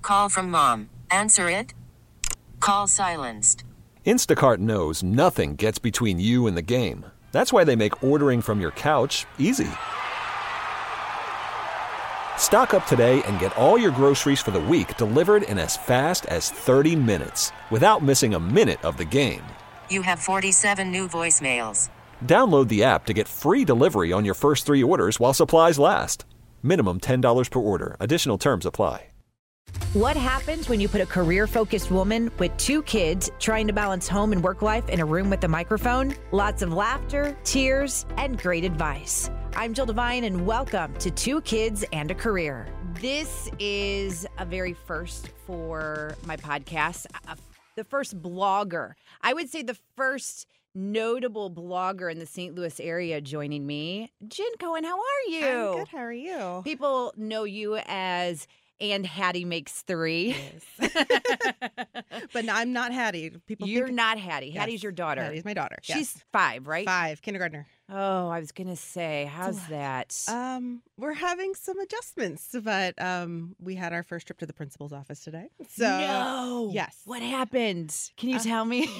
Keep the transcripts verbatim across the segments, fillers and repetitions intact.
Call from mom. Answer it. Call silenced. Instacart knows nothing gets between you and the game. That's why they make ordering from your couch easy. Stock up today and get all your groceries for the week delivered in as fast as thirty minutes without missing a minute of the game. You have forty-seven new voicemails. Download the app to get free delivery on your first three orders while supplies last. Minimum ten dollars per order. Additional terms apply. What happens when you put a career-focused woman with two kids trying to balance home and work life in a room with a microphone? Lots of laughter, tears, and great advice. I'm Jill Devine, and welcome to Two Kids and a Career. This is a very first for my podcast, uh, the first blogger. I would say the first notable blogger in the Saint Louis area joining me. Jen Cohen, how are you? I'm good. How are you? People know you as And Hattie Makes Three. Yes. But no, I'm not Hattie. People You're think... not Hattie. Yes. Hattie's your daughter. Hattie's my daughter. She's yes. five, right? Five, kindergartner. Oh, I was going to say, how's that? Um, we're having some adjustments, but um, we had our first trip to the principal's office today. So, no. Yes. What happened? Can you Uh, tell me?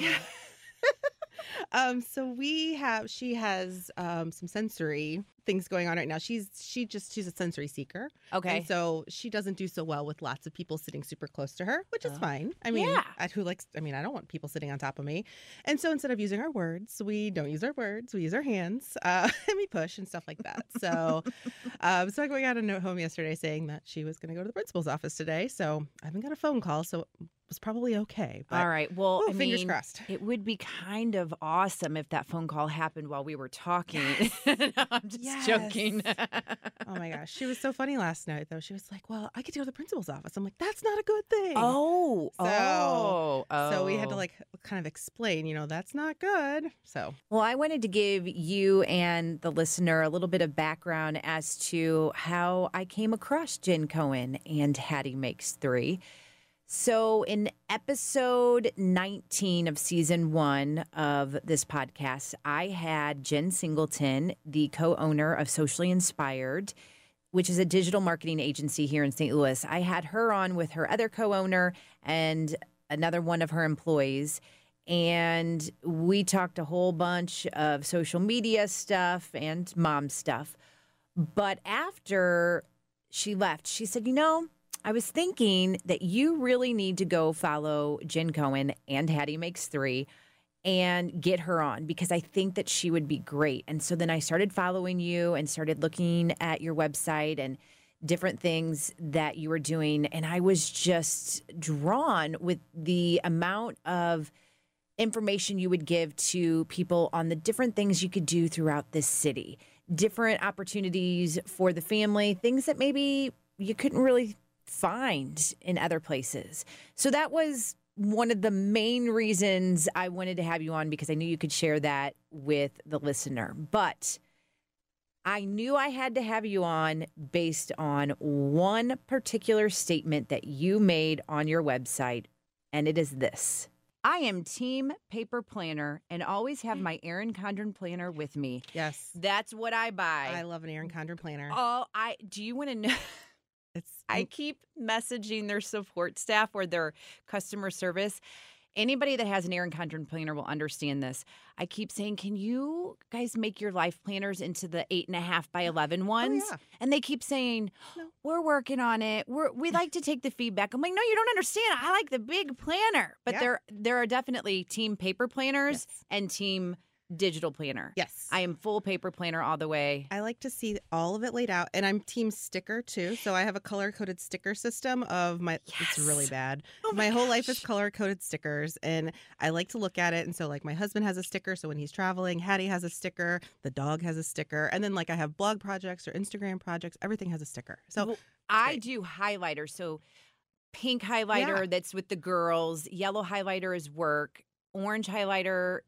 um, so we have, she has um, some sensory things going on right now. She's, she just, she's a sensory seeker. Okay. And so she doesn't do so well with lots of people sitting super close to her, which is Oh. fine. I mean, Yeah. I, who likes, I mean, I don't want people sitting on top of me. And so instead of using our words, we don't use our words. We use our hands uh, and we push and stuff like that. So, um, so I got a note home yesterday saying that she was going to go to the principal's office today. So I haven't got a phone call. So it was probably okay. But, All right. Well, ooh, I fingers mean, crossed. it would be kind of awesome if that phone call happened while we were talking. No, I'm just Yes. joking. Oh my gosh. She was so funny last night, though. She was like, well, I get to go to the principal's office. I'm like, that's not a good thing. Oh, So- oh, oh. So we had to like kind of explain, you know, that's not good. So Well, I wanted to give you and the listener a little bit of background as to how I came across Jen Cohen and Hattie Makes Three. So in episode nineteen of season one of this podcast, I had Jen Singleton, the co-owner of Socially Inspired, which is a digital marketing agency here in Saint Louis. I had her on with her other co-owner and another one of her employees. And we talked a whole bunch of social media stuff and mom stuff. But after she left, she said, you know, I was thinking that you really need to go follow Jen Cohen and Hattie Makes Three and get her on because I think that she would be great. And so then I started following you and started looking at your website and different things that you were doing. And I was just drawn with the amount of information you would give to people on the different things you could do throughout this city, different opportunities for the family, things that maybe you couldn't really find in other places. So that was one of the main reasons I wanted to have you on because I knew you could share that with the listener. But I knew I had to have you on based on one particular statement that you made on your website, and it is this. I am team paper planner and always have my Erin Condren planner with me. yes, That's what I buy. I love an Erin Condren planner. Oh, I do you want to know? It's I keep messaging their support staff or their customer service. Anybody that has an Erin Condren planner will understand this. I keep saying, can you guys make your life planners into the eight and a half by eleven ones? yeah. And they keep saying, No. we're working on it. We're, we like to take the feedback. I'm like, no, you don't understand. I like the big planner. But Yeah. there, there are definitely team paper planners Yes. and team digital planner. yes. I am full paper planner all the way. I like to see all of it laid out, and I'm team sticker too. So I have a color coded sticker system of my. It's really Yes. bad. Oh my my whole life is gosh. color coded stickers, and I like to look at it. And so, like, my husband has a sticker, so when he's traveling, Hattie has a sticker, the dog has a sticker, and then like I have blog projects or Instagram projects. Everything has a sticker. So Well, I great. do highlighters. So pink highlighter Yeah. that's with the girls, yellow highlighter is work, orange highlighter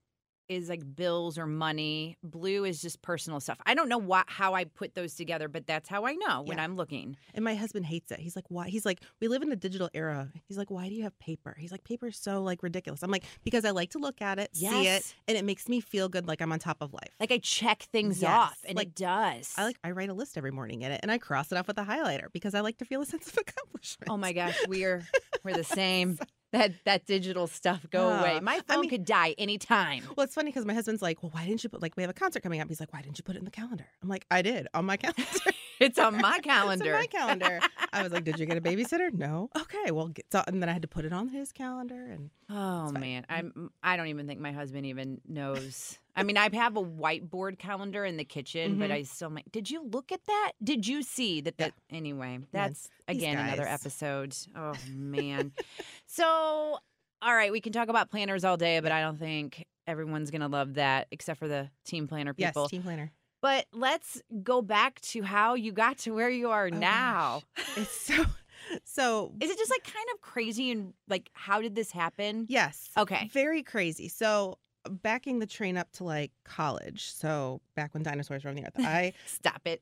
is like bills or money. Blue is just personal stuff. I don't know what how I put those together, but that's how I know when Yeah. I'm looking. And my husband hates it. He's like, why? He's like, we live in a digital era. He's like, why do you have paper? He's like, paper is so like ridiculous. I'm like, because I like to look at it, see it, Yes. and it makes me feel good like I'm on top of life. Like I check things Yes. off, and Like, it does. I like I write a list every morning in it and I cross it off with a highlighter because I like to feel a sense of accomplishment. Oh my gosh, we're we're the same. That that digital stuff go Uh, away. My I phone mean- could die anytime. Well, it's funny because my husband's like, well, why didn't you put, like, we have a concert coming up. He's like, why didn't you put it in the calendar? I'm like, I did on my calendar. It's on my It's calendar. on my calendar. I was like, did you get a babysitter? No. Okay, well, get, so, and then I had to put it on his calendar. And Oh It's fine. man, I'm I don't even think my husband even knows. I mean, I have a whiteboard calendar in the kitchen, but Mhm. I still might. Did you look at that? Did you see that? That anyway, that's These again another guys. episode. Oh man. So, all right, we can talk about planners all day, but I don't think everyone's gonna love that, except for the team planner yes, people. team planner. But let's go back to how you got to where you are Oh, now. It's so, so, Is it just like kind of crazy and like how did this happen? yes. Okay. Very crazy. So, backing the train up to like college. So, back when dinosaurs roamed the earth, I Stop it.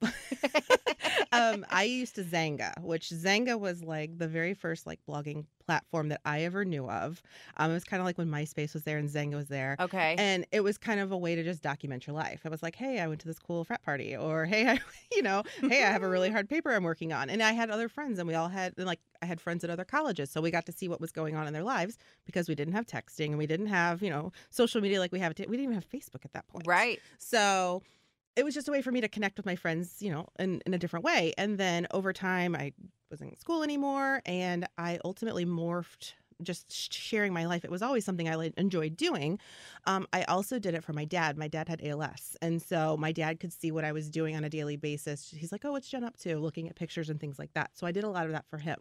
um, I used to Zanga, which Zanga was like the very first like blogging platform that I ever knew of. Um, it was kind of like when MySpace was there and Zanga was there. Okay. And it was kind of a way to just document your life. I was like, hey, I went to this cool frat party, or hey, I, you know, hey, I have a really hard paper I'm working on. And I had other friends, and we all had, and like, I had friends at other colleges. So we got to see what was going on in their lives because we didn't have texting and we didn't have, you know, social media like we have. T- we didn't even have Facebook at that point. Right. So it was just a way for me to connect with my friends, you know, in, in a different way. And then over time, I wasn't in school anymore, and I ultimately morphed just sh- sharing my life. It was always something I like, enjoyed doing. Um, I also did it for my dad. My dad had A L S. And so my dad could see what I was doing on a daily basis. He's like, oh, what's Jen up to? Looking at pictures and things like that. So I did a lot of that for him.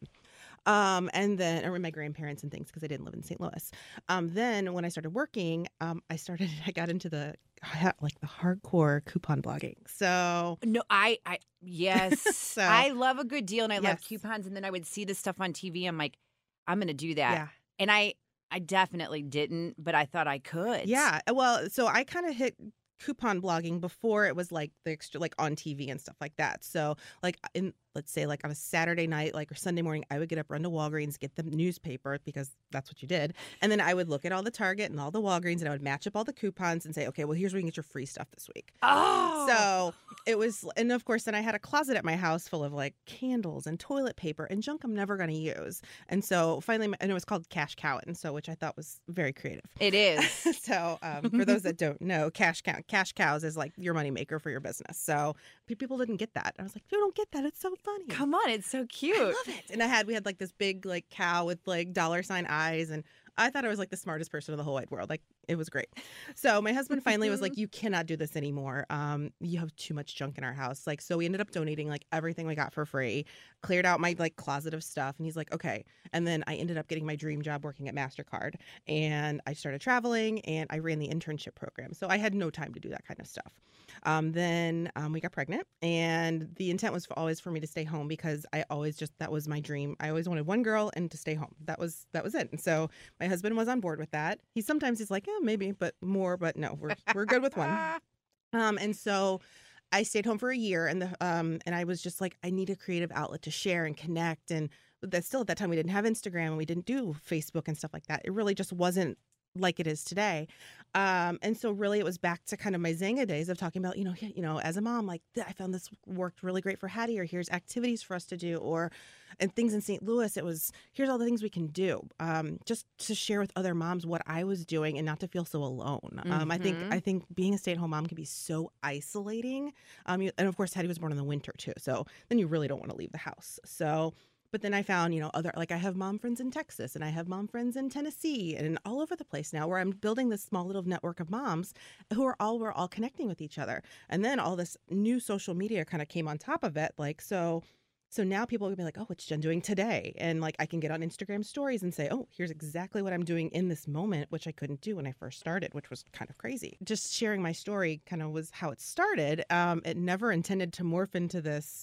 Um, and then, or my grandparents and things, because I didn't live in Saint Louis. Um, then when I started working, um, I started, I got into the, like the hardcore coupon blogging. So No, I, I, yes, So- I love a good deal and I love Yes. coupons. And then I would see this stuff on T V. I'm like, I'm going to do that. yeah. And I, I definitely didn't, but I thought I could. Yeah. Well, so I kind of hit coupon blogging before it was like the extra, like on T V and stuff like that. So like in, let's say like on a Saturday night, like or Sunday morning, I would get up, run to Walgreens, get the newspaper because that's what you did. And then I would look at all the Target and all the Walgreens and I would match up all the coupons and say, okay, well, here's where you can get your free stuff this week. Oh. So it was, and of course, then I had a closet at my house full of like candles and toilet paper and junk I'm never going to use. And so finally, and it was called Cash Cow, and so which I thought was very creative. It is. So um, for those that don't know, cash cow, cash cows is like your moneymaker for your business. So pe- people didn't get that. I was like, you don't get that. It's so funny. Come on. It's so cute. I love it. And I had, we had like this big like cow with like dollar sign eyes. And I thought I was like the smartest person in the whole wide world. Like it was great. So my husband finally was like, you cannot do this anymore. Um, you have too much junk in our house. Like, so we ended up donating like everything we got for free, cleared out my like closet of stuff. And he's like, okay. And then I ended up getting my dream job working at MasterCard, and I started traveling and I ran the internship program. So I had no time to do that kind of stuff. Um, then um, we got pregnant, and the intent was for, always for me to stay home because I always just, that was my dream. I always wanted one girl and to stay home. That was, that was it. And so my husband was on board with that. He sometimes he's like, yeah, maybe, but more, but no, we're, we're good with one. Um, and so I stayed home for a year, and the, um, and I was just like, I need a creative outlet to share and connect. And that still at that time, we didn't have Instagram and we didn't do Facebook and stuff like that. It really just wasn't like it is today. Um, and so really it was back to kind of my Zanga days of talking about, you know, you know, as a mom, like I found this worked really great for Hattie, or here's activities for us to do, or, and things in Saint Louis, it was, here's all the things we can do. Um, just to share with other moms what I was doing and not to feel so alone. Um, I think, Mhm. I think being a stay-at-home mom can be so isolating. Um, you, and of course, Hattie was born in the winter too. So then you really don't want to leave the house. So But then I found, you know, other, like I have mom friends in Texas, and I have mom friends in Tennessee and all over the place now, where I'm building this small little network of moms who are all, we're all connecting with each other. And then all this new social media kind of came on top of it. Like, so, so now people will be like, oh, what's Jen doing today? And like, I can get on Instagram stories and say, oh, here's exactly what I'm doing in this moment, which I couldn't do when I first started, which was kind of crazy. Just sharing my story kind of was how it started. Um, it never intended to morph into this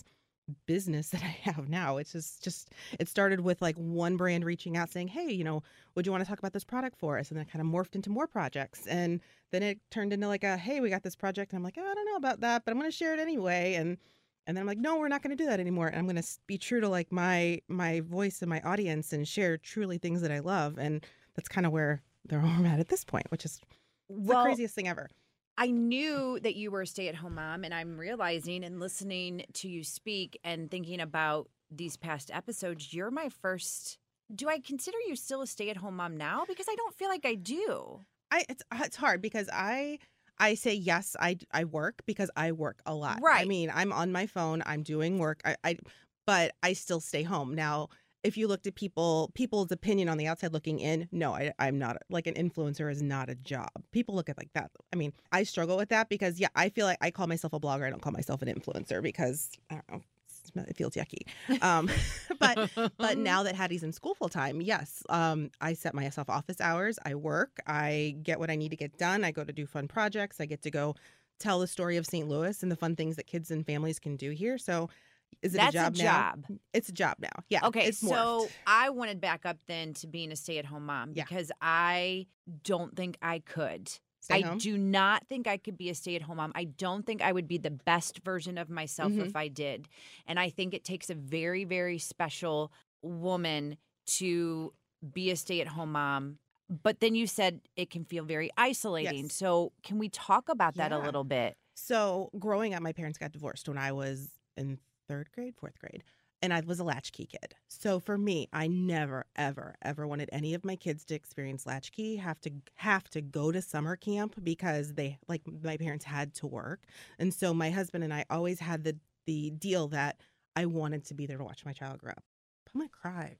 business that I have now. It's just, just, it started with like one brand reaching out saying, hey, you know, would you want to talk about this product for us? And then it kind of morphed into more projects. And then it turned into like a, hey, we got this project. And I'm like, oh, I don't know about that, but I'm going to share it anyway. And, and then I'm like, no, we're not going to do that anymore. And I'm going to be true to like my, my voice and my audience and share truly things that I love. And that's kind of where they're all at at this point, which is Well, the craziest thing ever. I knew that you were a stay-at-home mom, and I'm realizing and listening to you speak and thinking about these past episodes, you're my first. Do I consider you still a stay-at-home mom now? Because I don't feel like I do. I it's it's hard because I I say yes, I I work because I work a lot. I Right. mean, I'm on my phone, I'm doing work. I, I but I still stay home. Now, if you looked at people people's opinion on the outside looking in, no, I I'm not like an influencer is not a job. People look at it like that. I mean, I struggle with that because yeah, I feel like I call myself a blogger. I don't call myself an influencer because I don't know. It feels yucky. Um, but but now that Hattie's in school full time, yes, um, I set myself office hours. I work. I get what I need to get done. I go to do fun projects. I get to go tell the story of Saint Louis and the fun things that kids and families can do here. So is it That's a job a now? job. It's a job now. Yeah. Okay, it's so morphed. I wanted back up then to being a stay-at-home mom Yeah. because I don't think I could. Stay I home? do not think I could be a stay-at-home mom. I don't think I would be the best version of myself Mhm. if I did. And I think it takes a very, very special woman to be a stay-at-home mom. But then you said it can feel very isolating. Yes. So can we talk about that a Yeah. little bit? So growing up, my parents got divorced when I was in third grade, fourth grade, and I was a latchkey kid. So for me, I never, ever, ever wanted any of my kids to experience latchkey, have to have to go to summer camp because they like my parents had to work, and so my husband and I always had the the deal that I wanted to be there to watch my child grow up. I'm gonna cry.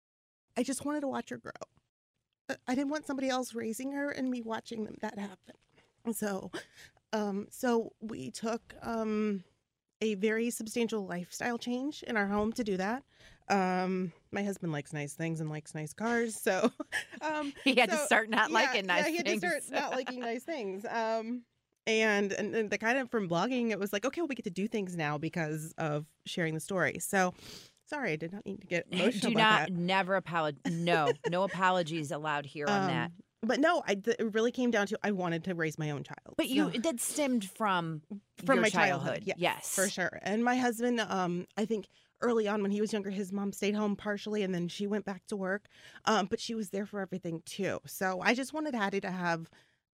I just wanted to watch her grow. I- I didn't want somebody else raising her and me watching them that happen. So, um, so we took um, a very substantial lifestyle change in our home to do that. Um, my husband likes nice things and likes nice cars, so um, He had to so- start not yeah, liking nice yeah, he had things. to start not liking nice things. Um, and, and and the kind of from blogging, it was like, okay, well, we get to do things now because of sharing the story. So, sorry, I did not need to get emotional Do about not that. never apologize. No, no apologies allowed here on that. Um, But no, I th- it really came down to I wanted to raise my own child. But you So- that stemmed from from your my childhood. childhood, Yes, for sure. And my husband, um, I think early on when he was younger, his mom stayed home partially, and then she went back to work. Um, but she was there for everything too. So I just wanted Hattie to have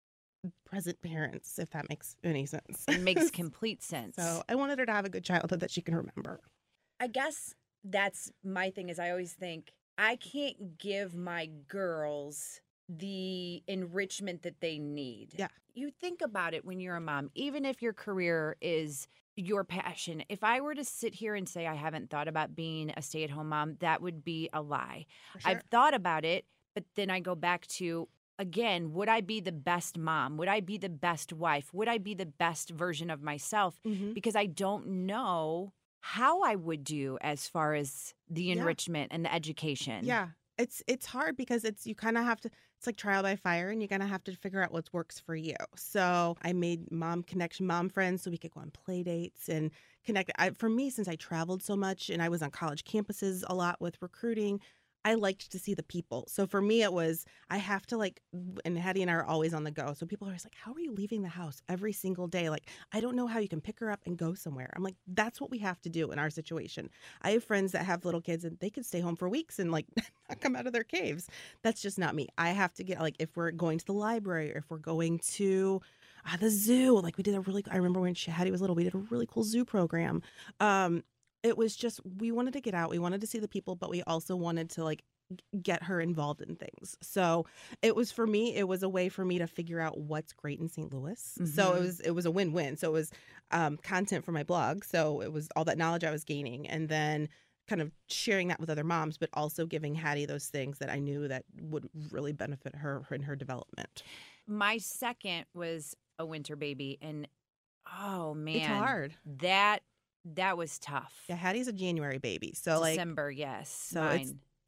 present parents, if that makes any sense. It makes complete sense. So I wanted her to have a good childhood that she can remember. I guess that's my thing is I always think I can't give my girls the enrichment that they need. Yeah. You think about it when you're a mom, even if your career is your passion. If I were to sit here and say I haven't thought about being a stay-at-home mom, that would be a lie. For sure. I've thought about it, but then I go back to, again, would I be the best mom? Would I be the best wife? Would I be the best version of myself? Mhm. Because I don't know how I would do as far as the Yeah. enrichment and the education. Yeah. It's it's hard because it's you kind of have to it's like trial by fire and you're gonna have to figure out what works for you. So I made mom connection, mom friends, so we could go on play dates and connect. I, for me, since I traveled so much and I was on college campuses a lot with recruiting, I liked to see the people. So for me, it was I have to like, and Hattie and I are always on the go. So people are always like, "How are you leaving the house every single day?" Like, I don't know how you can pick her up and go somewhere. I'm like, that's what we have to do in our situation. I have friends that have little kids and they could stay home for weeks and like not come out of their caves. That's just not me. I have to get like if we're going to the library or if we're going to uh, the zoo. Like we did a really. I remember when Hattie was little, we did a really cool zoo program. Um, it was just we wanted to get out, we wanted to see the people, but we also wanted to like g- get her involved in things. So it was for me, it was a way for me to figure out what's great in Saint Louis. So it Mhm. was it was a win-win. So it was um, content for my blog. So it was all that knowledge I was gaining, and then kind of sharing that with other moms, but also giving Hattie those things that I knew that would really benefit her in her development. My second was a winter baby, and oh man, It's hard. That that was tough. Yeah, Hattie's a January baby, so like December, yes, so mine. it's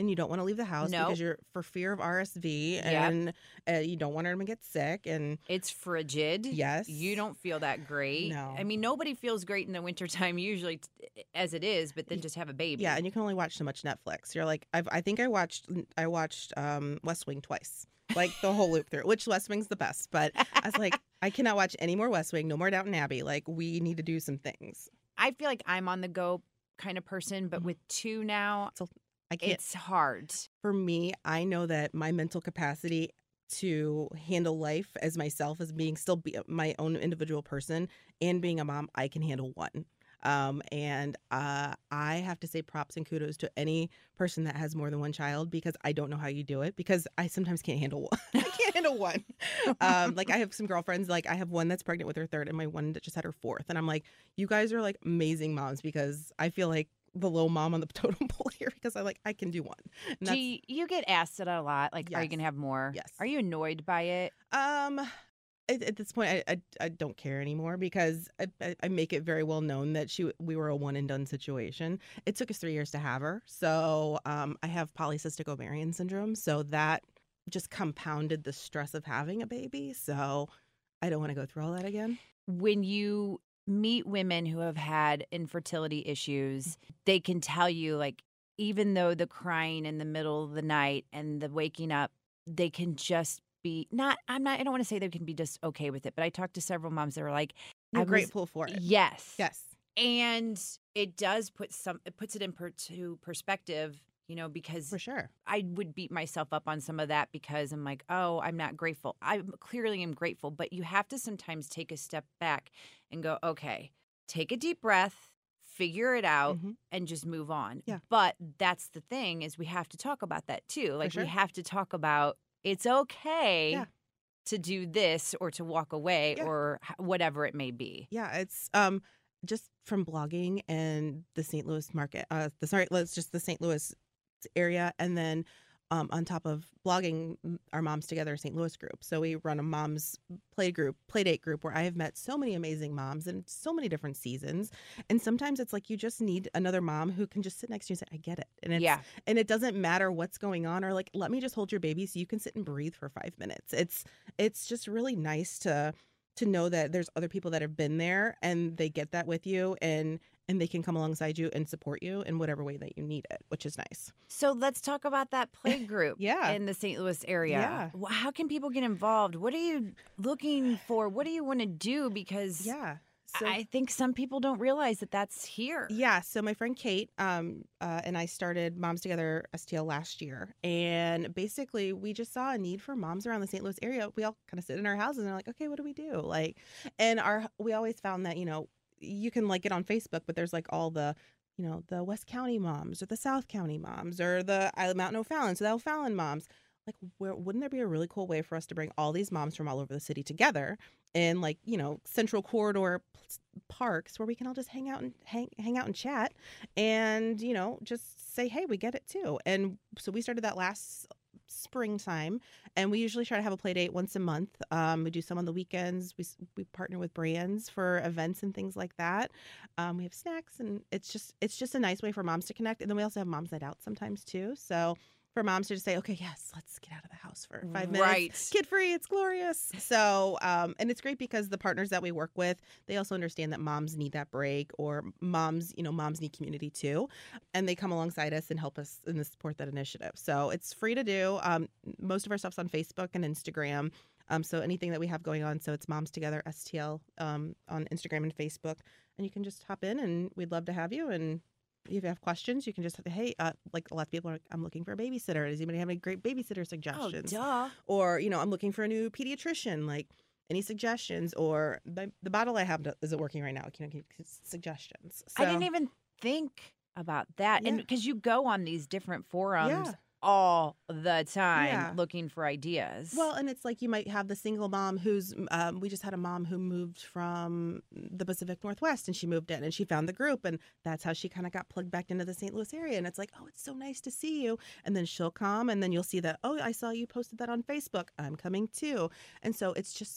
and you don't want to leave the house Nope. because you're for fear of R S V, Yep. and uh, you don't want her to get sick. And It's frigid. yes, You don't feel that great. No. I mean, nobody feels great in the wintertime usually t- as it is, but then just have a baby. Yeah, and you can only watch so much Netflix. You're like, I've, I think I watched, I watched um, West Wing twice, like the whole loop through. Which West Wing's the best, but I was like, I cannot watch any more West Wing, no more Downton Abbey. Like, we need to do some things. I feel like I'm on the go kind of person, but Mhm. with two now, So I can't. it's hard. For me, I know that my mental capacity to handle life as myself, as being still be my own individual person, and being a mom, I can handle one. Um, and uh, I have to say props and kudos to any person that has more than one child, because I don't know how you do it, because I sometimes can't handle one. I can't handle one. Um, like I have some girlfriends, like I have one that's pregnant with her third and my one that just had her fourth. And I'm like, you guys are like amazing moms, because I feel like the low mom on the totem pole here, because I like, I can do one. And Do that's- you, you get asked it a lot? Like, are you Yes. going to have more? Yes. Are you annoyed by it? Um, at, at this point, I, I I don't care anymore, because I, I I make it very well known that she we were a one and done situation. It took us three years to have her, so um I have polycystic ovarian syndrome, so that just compounded the stress of having a baby. So I don't want to go through all that again. When you meet women who have had infertility issues, they can tell you, like, even though the crying in the middle of the night and the waking up, they can just be not, I'm not, I don't want to say they can be just okay with it, but I talked to several moms that were like, I'm I was- grateful for it. yes. Yes. And it does put some, it puts it in per, to perspective, you know, because For sure. I would beat myself up on some of that because I'm like, oh, I'm not grateful. I clearly am grateful, but you have to sometimes take a step back and go, okay, take a deep breath, figure it out, Mhm. and just move on. Yeah. But that's the thing, is we have to talk about that too. Like sure. we have to talk about it's okay Yeah. to do this or to walk away Yeah. or h- whatever it may be. Yeah, it's um just from blogging and the Saint Louis market. Uh, the sorry, let's just the Saint Louis area, and then um, on top of blogging, m- our Moms Together Saint Louis group. So we run a moms play group, play date group, where I have met so many amazing moms in so many different seasons. And sometimes it's like you just need another mom who can just sit next to you and say, "I get it," and it's Yeah. and it doesn't matter what's going on, or like, let me just hold your baby so you can sit and breathe for five minutes. It's it's just really nice to to know that there's other people that have been there and they get that with you, and and they can come alongside you and support you in whatever way that you need it, which is nice. So let's talk about that play group Yeah. in the Saint Louis area. Yeah. Wh- How can people get involved? What are you looking for? What do you want to do? Because Yeah. So I think some people don't realize that that's here. yeah, so my friend Kate um, uh, and I started Moms Together S T L last year, and basically we just saw a need for moms around the Saint Louis area. We all kind of sit in our houses and are like, okay, what do we do? Like, and our we always found that, you know, you can like get on Facebook, but there's like all the, you know, the West County moms or the South County moms or the uh, Mountain O'Fallon, so the O'Fallon moms. Like, where wouldn't there be a really cool way for us to bring all these moms from all over the city together in, like, you know, central corridor p- parks where we can all just hang out and hang hang out and chat, and, you know, just say, hey, we get it too. And so we started that last springtime, and we usually try to have a play date once a month. Um, we do some on the weekends. We s- we partner with brands for events and things like that. Um, we have snacks, and it's just it's just a nice way for moms to connect. And then we also have moms night out sometimes too. So for moms to just say, okay, yes, let's get out of the house for five minutes. Right. Kid free, it's glorious. So, um, and it's great because the partners that we work with, they also understand that moms need that break, or moms, you know, moms need community too. And they come alongside us and help us and support that initiative. So it's free to do. Um, most of our stuff's on Facebook and Instagram. Um, so anything that we have going on, so it's Moms Together S T L um, on Instagram and Facebook. And you can just hop in, and we'd love to have you. And if you have questions, you can just say, hey, uh, like a lot of people are like, I'm looking for a babysitter. Does anybody have any great babysitter Oh, suggestions? duh. Or, you know, I'm looking for a new pediatrician. Like, any suggestions? Or the, the bottle I have isn't working right now. Can you give suggestions? I didn't So, even think about that. And Yeah. because you go on these different forums Yeah. all the time Yeah. looking for ideas. Well, and it's like you might have the single mom who's, um, we just had a mom who moved from the Pacific Northwest, and she moved in and she found the group, and that's how she kind of got plugged back into the Saint Louis area. And it's like, oh, it's so nice to see you. And then she'll come, and then you'll see that, oh, I saw you posted that on Facebook. I'm coming too. And so it's just so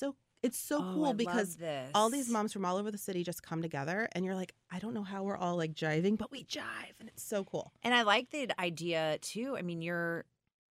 It's so Oh, cool I because love this. all these moms from all over the city just come together, and you're like, I don't know how we're all like jiving, but we jive, and it's so cool. And I like the idea too. I mean, you're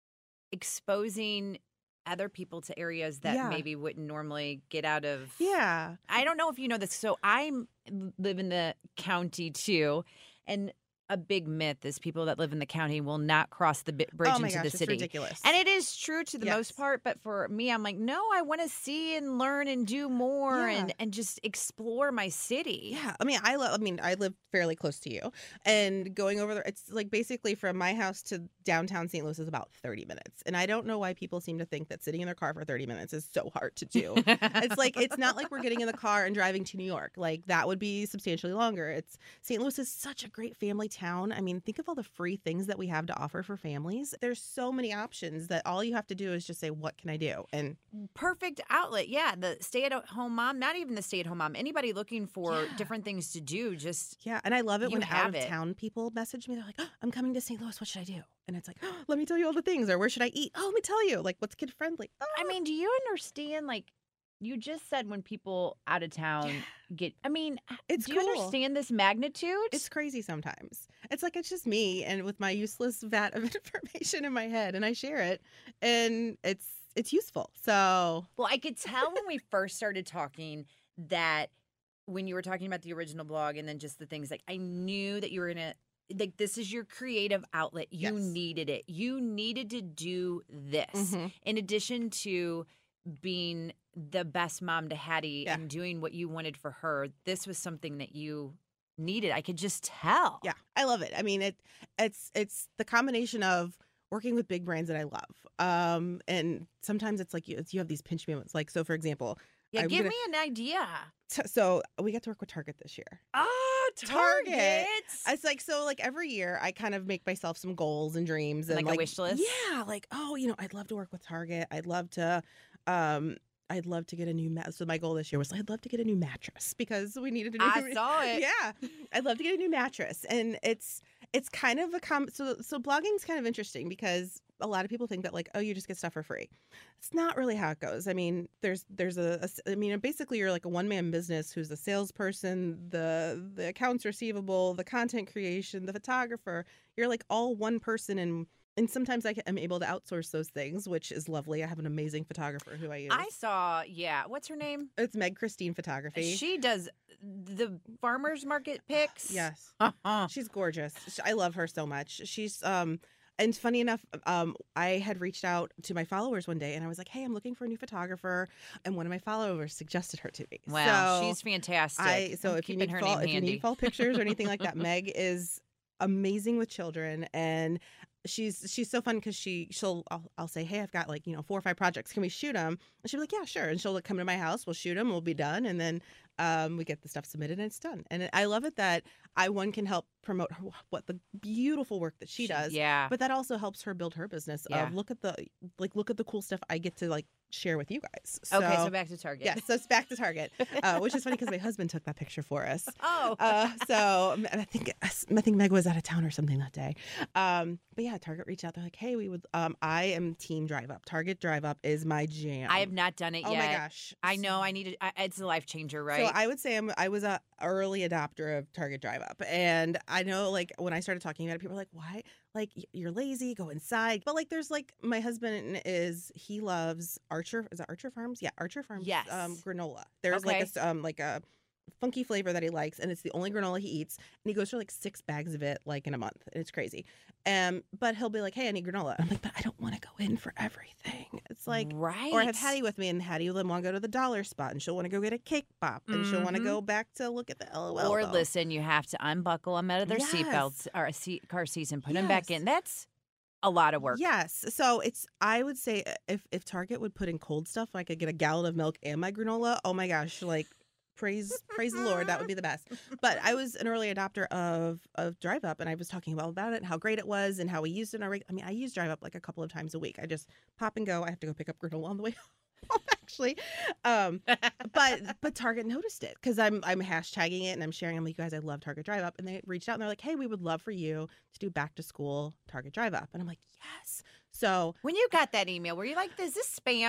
exposing other people to areas that Yeah. maybe wouldn't normally get out of. Yeah. I don't know if you know this. So I live in the county too, and a big myth is people that live in the county will not cross the bi- bridge Oh my into gosh, the it's city. ridiculous. And it is true to the Yes. most part, but for me, I'm like, no, I want to see and learn and do more Yeah. and and just explore my city. Yeah, I mean, I love. I mean, I live fairly close to you, and going over there, it's like basically from my house to downtown Saint Louis is about thirty minutes. And I don't know why people seem to think that sitting in their car for thirty minutes is so hard to do. It's like it's not like we're getting in the car and driving to New York. Like that would be substantially longer. It's Saint Louis is such a great family town. I mean, think of all the free things that we have to offer for families. There's so many options that all you have to do is just say, "What can I do?" And Perfect outlet. Yeah. The stay at home mom, not even the stay at home mom, anybody looking for Yeah. different things to do. Just, yeah, and I love it You when have out of it. town people message me. They're like, oh, "I'm coming to Saint Louis. What should I do?" And it's like, oh, "Let me tell you all the things." Or where should I eat? Oh, let me tell you. Like, what's kid friendly? Oh. I mean, do you understand? Like, you just said when people out of town get, I mean, It's do you cool. understand this magnitude? It's crazy sometimes. It's like it's just me and with my useless vat of information in my head, and I share it, and it's it's useful. So Well, I could tell when we first started talking that when you were talking about the original blog and then just the things like I knew that you were gonna like this is your creative outlet. You Yes. needed it. You needed to do this. Mhm. In addition to being the best mom to Hattie Yeah. and doing what you wanted for her, this was something that you needed. I could just tell. yeah, I love it. I mean, it it's it's the combination of working with big brands that I love, um, and sometimes it's like you it's, you have these pinch moments. Like so, for example, Yeah, I'm give gonna- me an idea. t- so we got to work with Target this year. Ah, Target. Target. It's like so like every year I kind of make myself some goals and dreams and Like a wish list? Yeah, like oh, you know, I'd love to work with Target. I'd love to um I'd love to get a new mat. So my goal this year was I'd love to get a new mattress because we needed a new I saw it. Yeah. I'd love to get a new mattress. And it's it's kind of a com so so blogging's kind of interesting because a lot of people think that like, oh, you just get stuff for free. It's not really how it goes. I mean, there's there's a, a s- I mean, basically you're like a one man business who's the salesperson, the the accounts receivable, the content creation, the photographer. You're like all one person, and and sometimes I am able to outsource those things, which is lovely. I have an amazing photographer who I use. I saw, yeah. What's her name? It's Meg Christine Photography. She does the farmers market pics. Yes. Uh-huh. She's gorgeous. Sh- I love her so much. She's um and funny enough, um I had reached out to my followers one day and I was like, "Hey, I'm looking for a new photographer." And one of my followers suggested her to me. Wow, So she's fantastic. I so I'm if you keeping need her fall, name if you handy. need fall pictures or anything like that, Meg is amazing with children, and she's she's so fun because she she'll I'll, I'll say, "Hey, I've got like you know four or five projects. Can we shoot them?" And she'll be like, "Yeah, sure." And she'll like, come to my house. We'll shoot them. We'll be done, and then um, we get the stuff submitted and it's done. And I love it that I one can help promote her, what the beautiful work that she does. Yeah. But that also helps her build her business. Yeah. Of look at the like look at the cool stuff I get to like share with you guys. So, Okay, so back to Target. yeah, so it's back to Target, uh, which is funny because my husband took that picture for us. Oh. Uh, so um, I think I think Meg was out of town or something that day. Um, but yeah, Target reached out. They're like, "Hey, we would. Um, I am Team Drive Up. Target Drive Up is my jam." I have not done it Oh yet. my gosh! I know I need it. I- It's a life changer, right? So I would say I'm, I was a early adopter of Target Drive Up, and I know like when I started talking about it, people were like, "Why? Like y- you're lazy, go inside." But like, there's like my husband is he loves Archer. Is it Archer Farms? Yeah, Archer Farms. Yes. Um, granola. There's like a Okay. s- um like a funky flavor that he likes, and it's the only granola he eats, and he goes for like six bags of it like in a month, and it's crazy. Um, but he'll be like, "Hey, I need granola." I'm like, "But I don't want to go in for everything." It's like. right. Or I have Hattie with me, and Hattie will want to go to the dollar spot, and she'll want to go get a cake pop, and she'll want to Mhm. go back to look at the LOL. Or though. listen, you have to unbuckle them out of their Yes. seatbelts or a seat, car seats and put them back Yes. in. That's a lot of work. Yes, so it's. I would say uh, if if Target would put in cold stuff, I could get a gallon of milk and my granola. Oh my gosh, like praise praise the Lord, that would be the best. But I was an early adopter of of Drive Up, and I was talking about about it and how great it was and how we used it in our. reg- I mean, I use Drive Up like a couple of times a week. I just pop and go. I have to go pick up granola on the way home, actually. Um, but but Target noticed it because I'm I'm hashtagging it and I'm sharing. I'm like, "You guys, I love Target Drive Up," and they reached out and they're like, "Hey, we would love for you to do back to school Target Drive Up," and I'm like, "Yes." So When you got that email, were you like, "Is this spam?"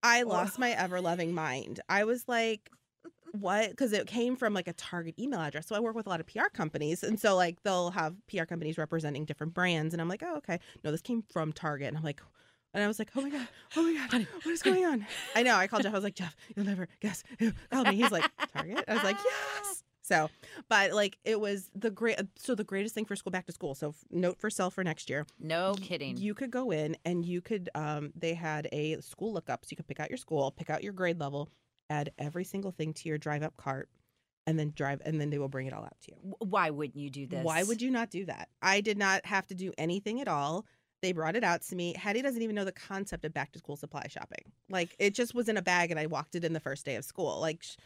I lost my ever-loving mind. I was like, what? Because it came from like a Target email address. So I work with a lot of P R companies. And so like they'll have P R companies representing different brands. And I'm like, oh, okay. No, this came from Target. And I'm like, and I was like, oh my God, oh my God, honey, what is going on? I know. I called Jeff. I was like, Jeff, you'll never guess who called me. He's like, Target? I was like, yes. So, but like it was the great, so the greatest thing for school back to school. So note for self for next year. No kidding. You could go in and you could, um, they had a school lookup. So you could pick out your school, pick out your grade level, add every single thing to your drive up cart, and then drive, and then they will bring it all out to you. Why wouldn't you do this? Why would you not do that? I did not have to do anything at all. They brought it out to me. Hattie doesn't even know the concept of back to school supply shopping. Like it just was in a bag and I walked it in the first day of school. Like she,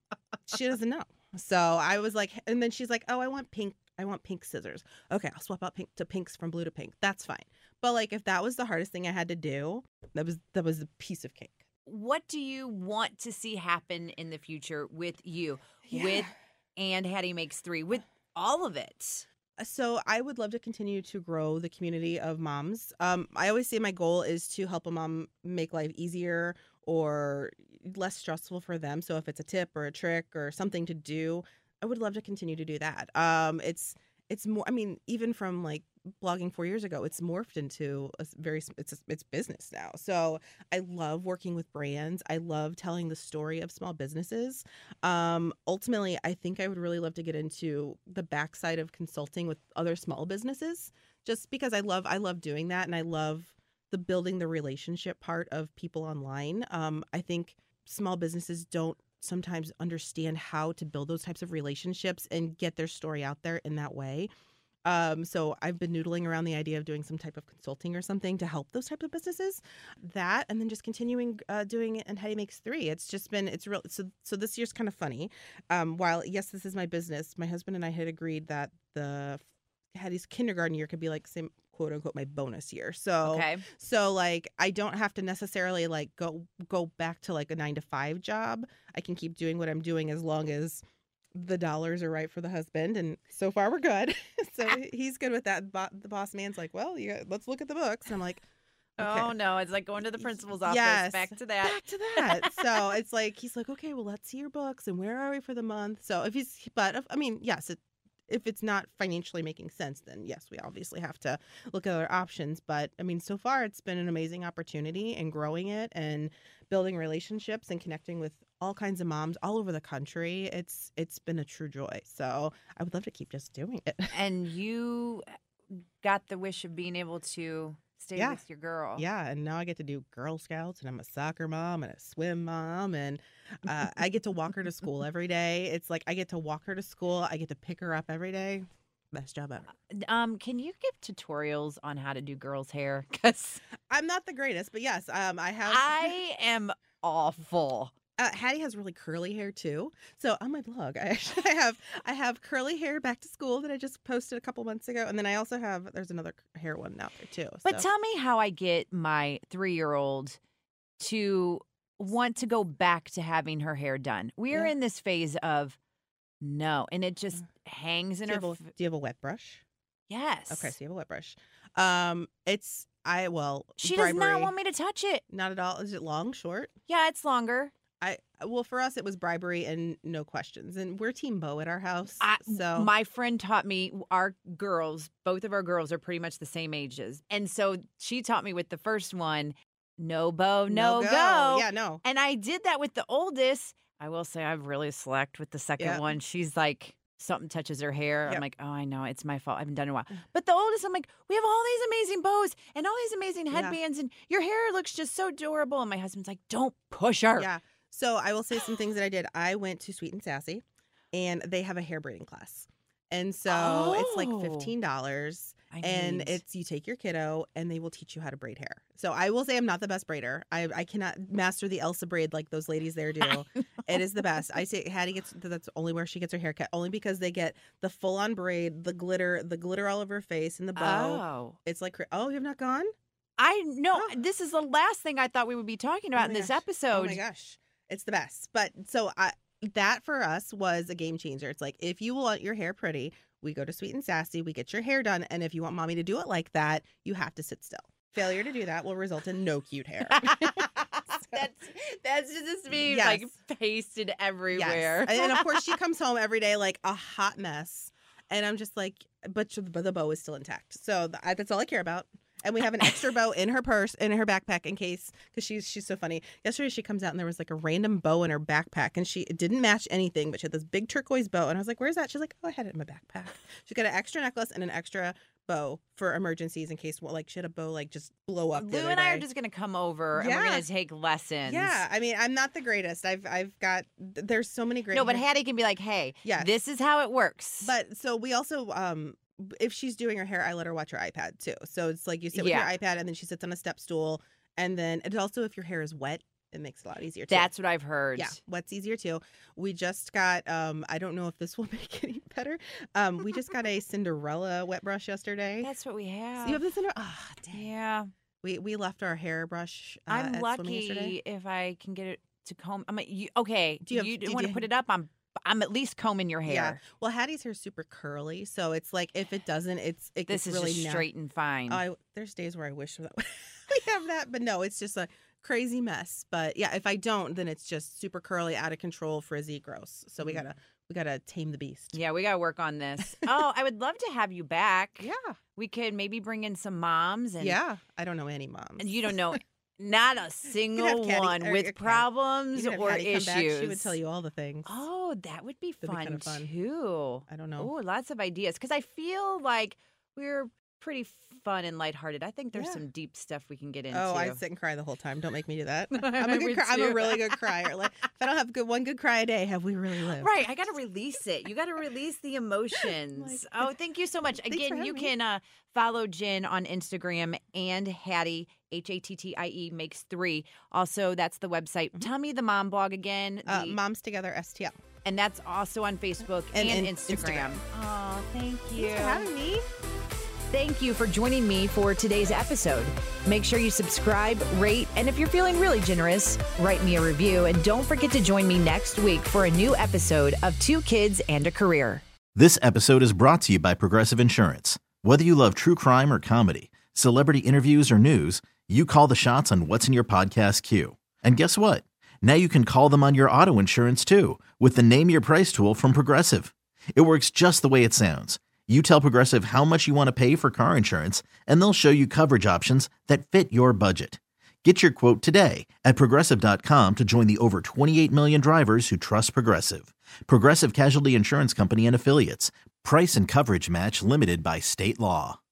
she doesn't know. So I was like, and then she's like, oh, I want pink. I want pink scissors. Okay, I'll swap out pink to pinks from blue to pink. That's fine. But like if that was the hardest thing I had to do, that was that was a piece of cake. What do you want to see happen in the future with you, Yeah. with And Hattie Makes Three, with all of it? So I would love to continue to grow the community of moms. Um, I always say my goal is to help a mom make life easier or less stressful for them. So if it's a tip or a trick or something to do, I would love to continue to do that. Um, it's it's more. I mean, even from like blogging four years ago, it's morphed into a very it's it's business now. So I love working with brands. I love telling the story of small businesses. Um, ultimately, I think I would really love to get into the backside of consulting with other small businesses, just because I love I love doing that, and I love the building the relationship part of people online. Um, I think small businesses don't sometimes understand how to build those types of relationships and get their story out there in that way. Um, so I've been noodling around the idea of doing some type of consulting or something to help those types of businesses. That, and then just continuing uh, doing it. And Hattie Makes Three. It's just been, it's real. So, so this year's kind of funny. Um, while yes, this is my business, my husband and I had agreed that the Hattie's kindergarten year could be like same quote unquote my bonus year. So, Okay. so like I don't have to necessarily like go go back to like a nine to five job. I can keep doing what I'm doing as long as the dollars are right for the husband, and so far we're good. So he's good with that. Bo- the boss man's like, well, you got, let's look at the books. I'm like, okay. Oh, no. It's like going to the principal's office. Yes. Back to that. Back to that. So it's like, he's like, okay, well, let's see your books and where are we for the month? So if he's, but if, I mean, yes, it, if it's not financially making sense, then yes, we obviously have to look at other options. But I mean, so far it's been an amazing opportunity, and growing it and building relationships and connecting with all kinds of moms all over the country. It's it's been a true joy. So I would love to keep just doing it. And you got the wish of being able to stay Yeah. with your girl. Yeah, and now I get to do Girl Scouts, and I'm a soccer mom and a swim mom, and uh, I get to walk her to school every day. It's like I get to walk her to school. I get to pick her up every day. Best job ever. Um, can you give tutorials on how to do girls' hair? Because I'm not the greatest, but yes, um, I have. I am awful. Uh, Hattie has really curly hair too. So on my blog, I actually I have I have curly hair back to school that I just posted a couple months ago, and then I also have there's another hair one out there too. But so. tell me how I get my three-year-old to want to go back to having her hair done. We're Yeah. in this phase of no, and it just hangs in do, you her. have a, f- do you have a wet brush? yes. Okay, so you have a wet brush. Um, it's I well She does bribery, not want me to touch it. Not at all. Is it long, short? Yeah, it's longer. I well for us it was bribery and no questions, and we're Team Bo at our house. I, so my friend taught me, our girls, both of our girls are pretty much the same ages. And so she taught me with the first one, no bow, no, go. go. Yeah, no. And I did that with the oldest. I will say I've really slacked with the second Yeah. one. She's like, something touches her hair. Yep. I'm like, oh, I know. It's my fault. I haven't done it in a while. But the oldest, I'm like, we have all these amazing bows and all these amazing Yeah. headbands, and your hair looks just so adorable. And my husband's like, don't push her. Yeah. So I will say some things that I did. I went to Sweet and Sassy, and they have a hair braiding class. And so it's like Oh. fifteen dollars. I And need- it's you take your kiddo and they will teach you how to braid hair. So I will say I'm not the best braider. I I cannot master the Elsa braid like those ladies there do. It is the best. I say Hattie gets that's only where she gets her haircut, only because they get the full on braid, the glitter, the glitter all over her face, and the bow. Oh. It's like oh, you have not gone? I know. Oh. This is the last thing I thought we would be talking about Oh in my this gosh. episode. Oh my gosh, it's the best. But so I that for us was a game changer. It's like if you want your hair pretty, we go to Sweet and Sassy, we get your hair done, and if you want mommy to do it like that, you have to sit still. Failure to do that will result in no cute hair. That's that's just me Yes. like pasted everywhere. Yes. And of course, she comes home every day like a hot mess. And I'm just like, but the bow is still intact. So th- that's all I care about. And we have an extra bow in her purse, in her backpack, in case, because she's she's so funny. Yesterday she comes out and there was like a random bow in her backpack, and she it didn't match anything, but she had this big turquoise bow, and I was like, "Where's that?" She's like, "Oh, I had it in my backpack." She got an extra necklace and an extra bow for emergencies in case, well, like she had a bow like just blow up. the Lou other and I are day. just gonna come over and we're Yeah. gonna take lessons. Yeah, I mean, I'm not the greatest. I've I've got there's so many great. No, but Hattie can be like, "Hey, Yes. this is how it works." But so we also, um, if she's doing her hair, I let her watch her iPad too. So it's like you sit with Yeah. your iPad and then she sits on a step stool. And then it's also if your hair is wet, it makes it a lot easier too. That's what I've heard. Yeah, wet's easier too. We just got, um, I don't know if this will make it any better. Um, we just got a Cinderella wet brush yesterday. That's what we have. So you have the Cinderella? Ah, dang. Yeah. We, we left our hairbrush uh, I'm at swimming yesterday. lucky if I can get it to comb. I'm like, you, okay. Do you have- you did want to you- put it up? I'm I'm at least combing your hair. Yeah. Well, Hattie's hair's super curly, so it's like if it doesn't, it's it This gets is really just na- straight and fine. I there's days where I wish that we have that, but no, it's just a crazy mess. But yeah, if I don't, then it's just super curly, out of control, frizzy, gross. So we gotta we gotta tame the beast. yeah, we got to work on this. Oh, I would love to have you back. Yeah, We could maybe bring in some moms. And, yeah. I don't know any moms. and you don't know not a have single Caddy- one or- with or Cat- problems You could have or Hattie issues. come back, she would tell you all the things. Oh, that would be That'd be fun, kinda fun. too. I don't know. Oh, lots of ideas. Because I feel like we're pretty fun and lighthearted. I think there's Yeah. some deep stuff we can get into. Oh, I sit and cry the whole time. Don't make me do that. I I'm a would good. Cry- I'm a too. really good crier. Like if I don't have good one good cry a day, have we really lived? Right, I got to release it. You got to release the emotions. Like- oh, thank you so much. Thanks for Again, you having me. can uh, follow Jen on Instagram and Hattie, H A T T I E, makes three. Also, that's the website. Tell me the mom blog again. Uh, the- Moms Together S T L. and that's also on Facebook and, And- and Instagram. Instagram. Oh, thank you. Thanks for having me. Thank you for joining me for today's episode. Make sure you subscribe, rate, and if you're feeling really generous, write me a review. And don't forget to join me next week for a new episode of Two Kids and a Career. This episode is brought to you by Progressive Insurance. Whether you love true crime or comedy, celebrity interviews or news, you call the shots on what's in your podcast queue. And guess what? Now you can call them on your auto insurance too with the Name Your Price tool from Progressive. It works just the way it sounds. You tell Progressive how much you want to pay for car insurance, and they'll show you coverage options that fit your budget. Get your quote today at Progressive dot com to join the over twenty-eight million drivers who trust Progressive. Progressive Casualty Insurance Company and Affiliates. Price and coverage match limited by state law.